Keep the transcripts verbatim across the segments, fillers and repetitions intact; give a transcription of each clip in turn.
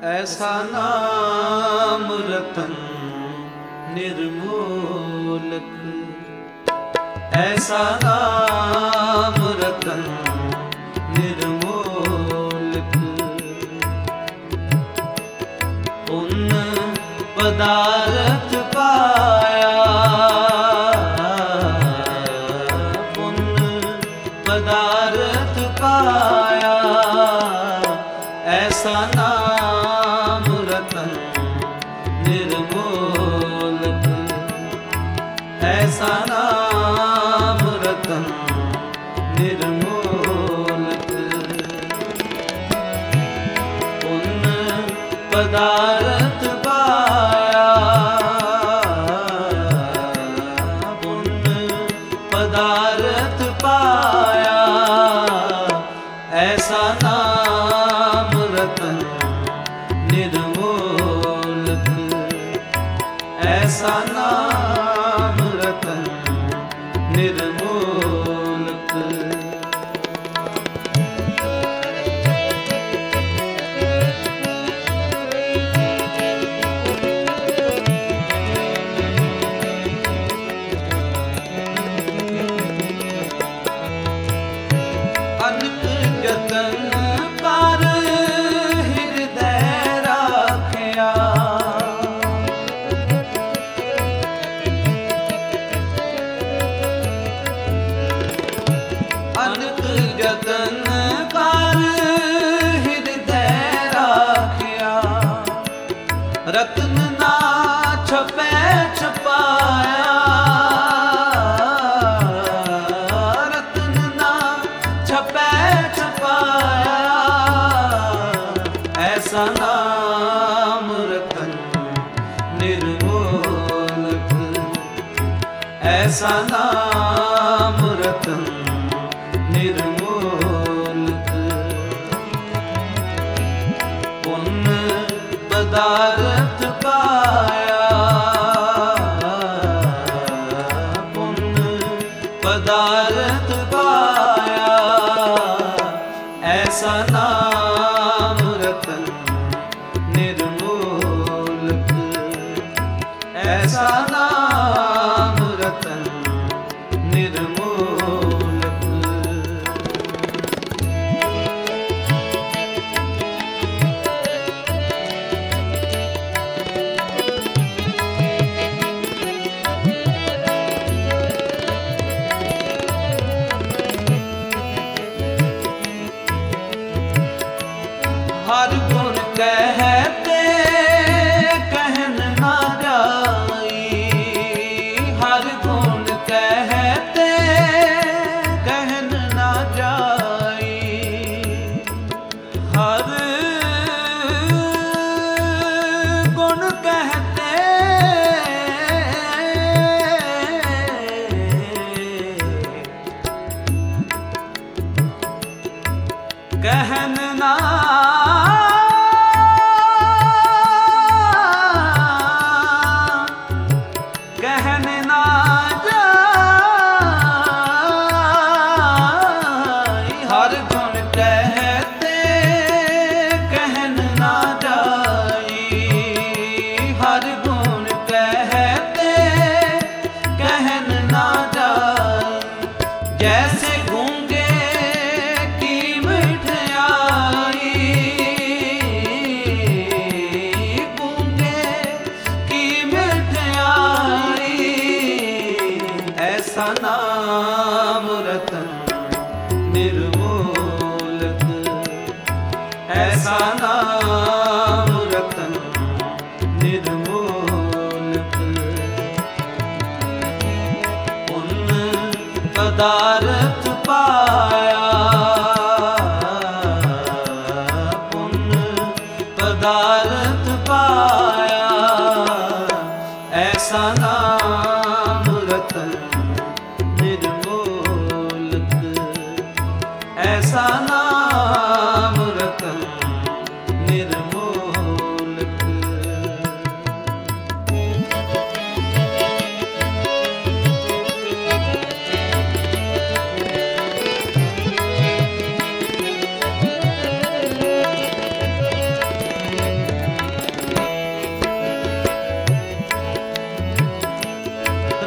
ਐਸਾ ਨਾਮ ਰਤਨ ਨਿਰਮੋਲਕ, ਐਸਾ ਨਾਮ ਰਤਨ ਨਿਰਮੋਲਕ। ਪੁੰਨ ਪਦਾਰਥ ਪਾਇਆ, ਪੁੰਨ ਪਦਾਰਥ ਪਾਇਆ, ਐਸਾ ਨਾਮ ਰਤਨ ਨਿਰਮੋਲਕ, ਐਸਾ ਨਾਮ ਰਤਨ ਨਿਰਮੋਲਕ। ਪੁੰਨ ਪਦਾਰਥ ਪਾਇਆ, ਪੁੰਨ ਪਦਾਰਥ ਪਾਇਆ, ਐਸਾ ਨਾਮ ਰਤਨ ਨਿਰਮੋਲਕ, ਐਸਾ ਨਾਮ ਰਤਨ ਨਿਰਮੋਲਕ। ਅਨਕ ਜਤਨ ਕਰ ਹਿਰਦੈ ਰਾਖਿਆ, ਅਨਕ ਜਤਨ ਕਰ ਹਿਰਦੈ ਰਾਖਿਆ, ਰਤਨ ਨਾ ਛਪੈ ਛਪਾਇਆ, ਰਤਨ ਨਾ ਛਪੈ ਛਪਾਇਆ, ਐਸਾ ਨਾਮ ਰਤਨ ਨਿਰਮੋਲਕ, ਐਸਾ ਨਾਮ ਰਤਨ ਨਿਰਮੋਲਕ। ਪੁੰਨ ਪਦਾਰਥ ਪਾਇਆ, ਪੁੰਨ ਪਦਾਰਥ ਪਾਇਆ, ਐਸਾ ਨਾਮ ਰਤਨ ਨਿਰਮੋਲਕ, ਐਸਾ ਨਾਮ ਰਤਨ ਨਿਰਮੋਲਕ। ਹਰ ਗੁਣ ਕਹਿਤੇ ਕਹਿਨ ਨਾ ਜਾਈ, ਹਰ ਗੁਣ ਕਹਿਤੇ ਕਹਿਨ ਨਾ ਜਾਈ, ਹਰ ਗੁਣ ਕਹਿਤੇ ਕਹਿਨ ਨਾ ਕਹਿਨ ਨਾ ਜਾਈ, ਹਰ ਗੁਣ ਕਹਿਤੇ ਕਹਿਨ ਨਾ ਜਾਈ, ਹਰ ਗੁਣ ਕਹਿਤੇ ਕਹਿਨ ਨਾ ਜਾਈ, ਜੈਸੇ ਗੂੰਗੇ ਕੀ ਮਿਠਾਈ, ਗੂੰਗੇ ਕੀ ਮਿਠਾਈ, ਐਸਾ ਨਾਮ ਰਤਨ ਨਿਰਮੋਲਕ, ਐਸਾ ਨਾਮ ਰਤਨ ਨਿਰਮੋਲਕ। ਪੁੰਨ ਪਦਾਰਥ ਪਾਇਆ, ਪੁੰਨ ਪਦਾਰਥ ਪਾਇਆ, ਐਸਾ ਨਾਮ ਰਤਨ ਨਿਰਮੋਲਕ, ਐਸਾ ਨਾਮ ਰਤਨ ਨਿਰਮੋਲਕ।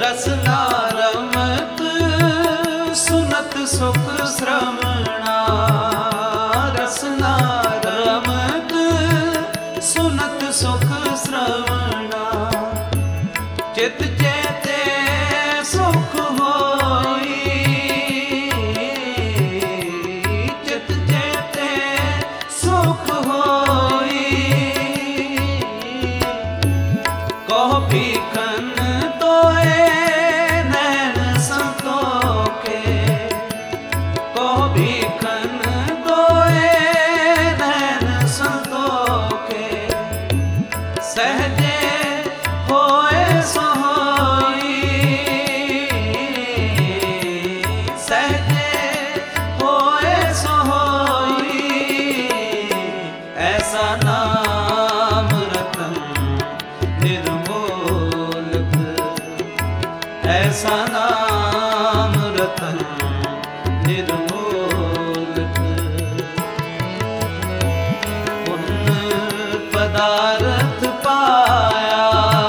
रसना रमत सुनत सुख श्रवणा, रसना रमत सुनत सुख श्रवणा, चित चेते सुख होई, चित चेते सुख होई, कहो भीखन तोए नैन संतोखे, कहो भीखन तोए नैन संतोखे, सहजे होए सोई, सहजे होए सोई, ऐसा नाम रतन निर्मोलक, ऐसा नाम रतन निर्मोलक, पुण्य पदार्थ पाया,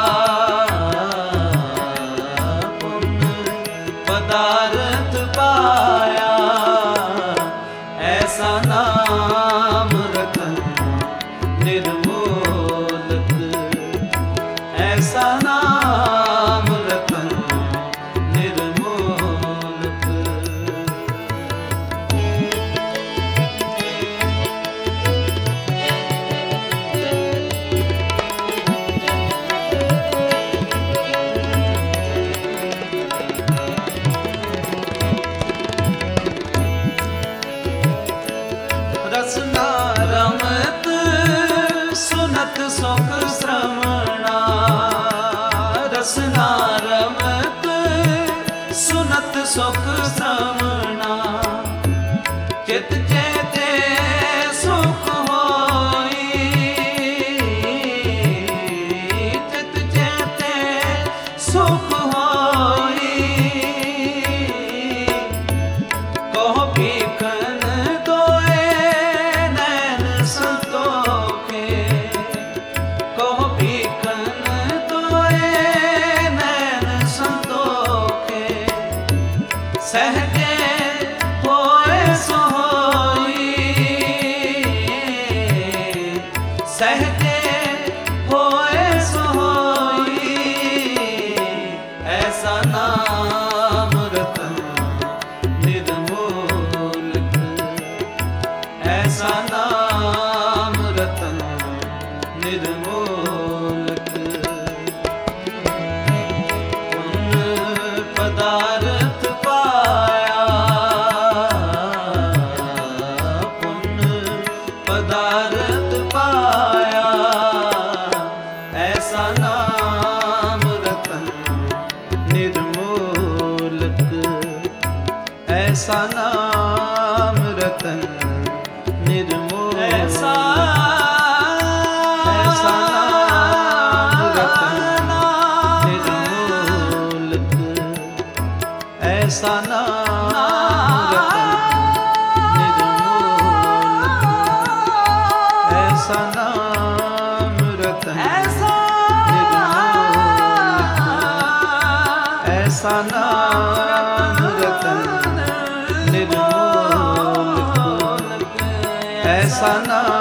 पुण्य पदार्थ पाया, ऐसा नाम रतन निर्मोलक, ऐसा नाम रतन निर्मोलक। रसना रमत सुनत सुख श्रवणा, रसना रमत सुनत सुख श्रवणा, चित चेते सुख होई, चित चेते सुख होई, कहो भीखन तोए नैन संतोखे, कहो भीखन तोए नैन संतोखे, सहजे होए सोई, सहजे होए सोई, ऐसा नाम रतन निर्मोलक, ऐसा नाम रतन निर्मोलक, पुण्य पदार्थ पाया, पुण्य पदार्थ पाया, ऐसा नाम रतन निर्मोलक, ऐसा नाम रतन निर्मोलक, ऐसा ऐसा नाम रतन निर्मोलक, ऐसा नाम रतन निर्मोलक, ऐसा नाम रतन निर्मोलक, ऐसा नाम रतन निर्मोलक, ऐसा नाम